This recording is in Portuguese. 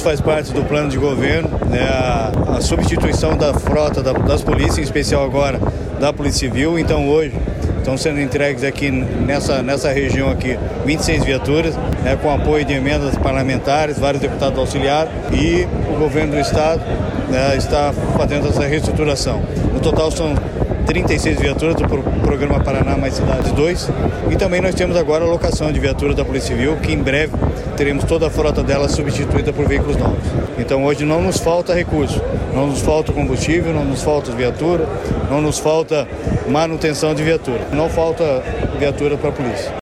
faz parte do plano de governo, né, a substituição da frota das polícias, em especial agora da Polícia Civil. Então hoje estão sendo entregues aqui nessa região aqui 26 viaturas, né, com apoio de emendas parlamentares, vários deputados auxiliares, e o governo do estado, né, está fazendo essa reestruturação. No total são 36 viaturas do programa Paraná Mais Cidades 2, e também nós temos agora a locação de viaturas da Polícia Civil, que em breve teremos toda a frota dela substituída por veículos novos. Então hoje não nos falta recurso, não nos falta combustível, não nos falta viatura, não nos falta manutenção de viatura, não falta viatura para a polícia.